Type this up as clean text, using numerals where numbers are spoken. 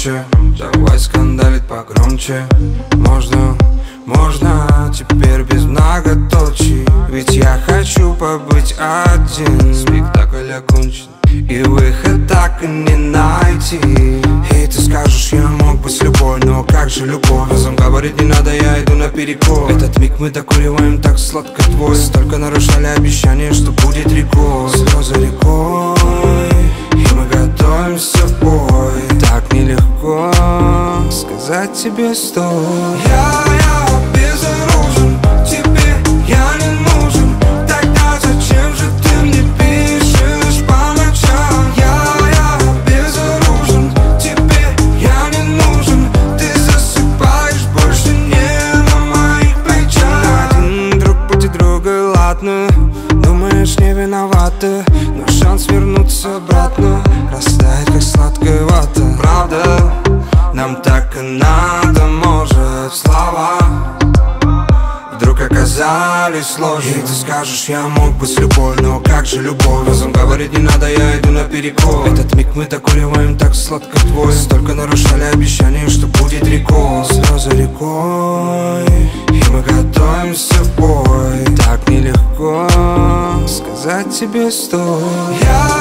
погромче, давай скандалить погромче. Можно теперь без многоточий, ведь я хочу побыть один. Спектакль окончен, и выход так и не найти. И ты скажешь, я мог бы с любой, но как же любовь? Разум говорит, не надо, я иду наперекор. Этот миг мы докуриваем так сладко твой. Столько нарушали обещания, что будет рекой. Слезы рекой, и мы готовимся в бой. Так нелегко сказать тебе стой. Я безоружен, тебе я не нужен. Тогда зачем же ты мне пишешь по ночам? Я безоружен, тебе я не нужен. Ты засыпаешь больше не на моих плечах. Один друг пути друга, ладно, думаешь, не виновата, но шанс вернуться обратно растает, как сладкая вата. Правда, нам так и надо, может, слова вдруг оказались сложны. И ты скажешь, я мог бы с любой, но как же любовь? Разум говорит, не надо, я иду наперекор. Этот миг мы докуриваем так сладко твой. Столько нарушали обещания, что будет рекой. Слезы рекой, и мы готовимся в бой. Так нелегко сказать тебе стой.